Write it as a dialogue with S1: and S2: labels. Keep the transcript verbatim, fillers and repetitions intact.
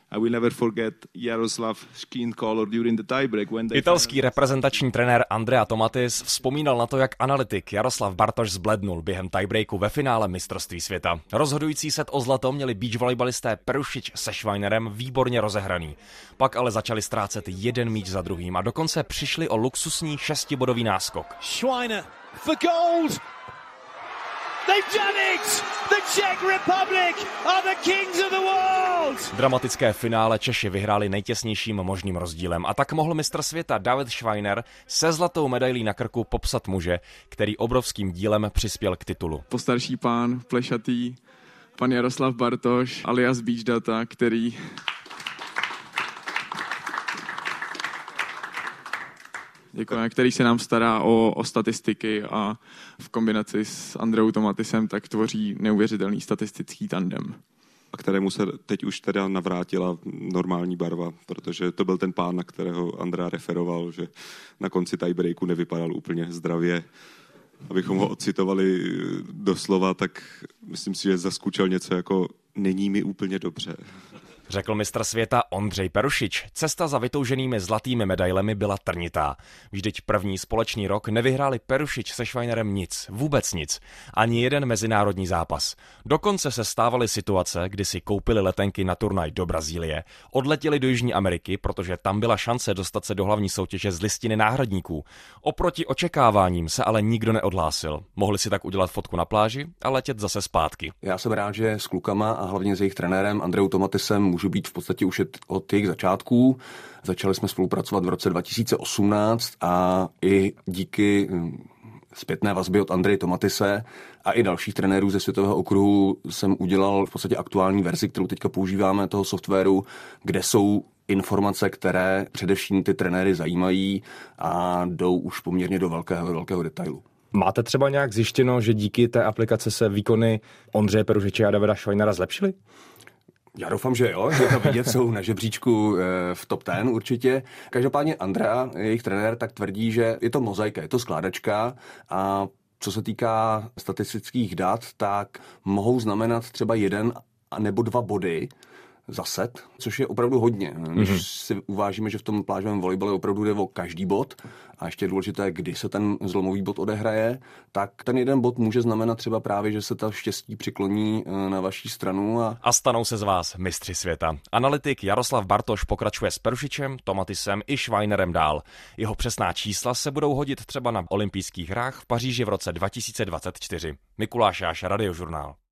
S1: I will never forget Jaroslav skin color during the tiebreak. When they
S2: Italský reprezentační trenér Andrea Tomatis vzpomínal na to, jak analytik Jaroslav Bartoš zblednul během tiebreaku ve finále mistrovství světa. Rozhodující set o zlato měli beach volejbalisté Perušič se Schweinerem výborně rozehraný. Pak ale začali ztrácet jeden míč za druhým a dokonce přišli o luxusní šestibodový náskok.
S3: Schweiner for gold. They've done it! The Czech Republic are the kings of the world!
S2: Dramatické finále Češi vyhráli nejtěsnějším možným rozdílem a tak mohl mistr světa David Schweiner se zlatou medailí na krku popsat muže, který obrovským dílem přispěl k titulu.
S4: Postarší pán, plešatý, pan Jaroslav Bartoš, alias Beach Data, který... Děkujeme, který se nám stará o, o statistiky a v kombinaci s Andreou Tomatisem tak tvoří neuvěřitelný statistický tandem.
S5: A kterému se teď už teda navrátila normální barva, protože to byl ten pán, na kterého Andrea referoval, že na konci tiebreaku nevypadal úplně zdravě. Abychom ho ocitovali doslova, tak myslím si, že zaskučel něco jako není mi úplně dobře.
S2: Řekl mistr světa Ondřej Perušič. Cesta za vytouženými zlatými medailemi byla trnitá. Vždyť první společný rok nevyhráli Perušič se Schweinerem nic, vůbec nic, ani jeden mezinárodní zápas. Dokonce se stávaly situace, kdy si koupili letenky na turnaj do Brazílie, odletěli do Jižní Ameriky, protože tam byla šance dostat se do hlavní soutěže z listiny náhradníků. Oproti očekáváním se ale nikdo neodhlásil. Mohli si tak udělat fotku na pláži a letět zase zpátky.
S6: Já jsem rád, že s klukama a hlavně s jejich trenérem Andreou Tomatisem můžu být v podstatě už od jejich začátků. Začali jsme spolupracovat v roce dva tisíce osmnáct a i díky zpětné vazby od Andreje Tomatise a i dalších trenérů ze světového okruhu jsem udělal v podstatě aktuální verzi, kterou teďka používáme, toho softwaru, kde jsou informace, které především ty trenéry zajímají a jdou už poměrně do velkého, velkého detailu.
S7: Máte třeba nějak zjištěno, že díky té aplikace se výkony Ondřeje Perušiče a Davida Schweinera zlepšily?
S6: Já doufám, že jo, že to vidět jsou na žebříčku v top deset určitě. Každopádně Andrea, jejich trenér, tak tvrdí, že je to mozaika, je to skládačka a co se týká statistických dat, tak mohou znamenat třeba jeden nebo dva body za set, což je opravdu hodně. Když mm-hmm. si uvážíme, že v tom plážovém volejbale opravdu jde o každý bod a ještě je důležité, kdy se ten zlomový bod odehraje, tak ten jeden bod může znamenat třeba právě, že se ta štěstí přikloní na vaší stranu. A,
S2: a stanou se z vás mistři světa. Analytik Jaroslav Bartoš pokračuje s Perušičem, Tomatisem i Schweinerem dál. Jeho přesná čísla se budou hodit třeba na olympijských hrách v Paříži v roce dva tisíce dvacet čtyři. Mikuláš Jáša, Radiožurnál.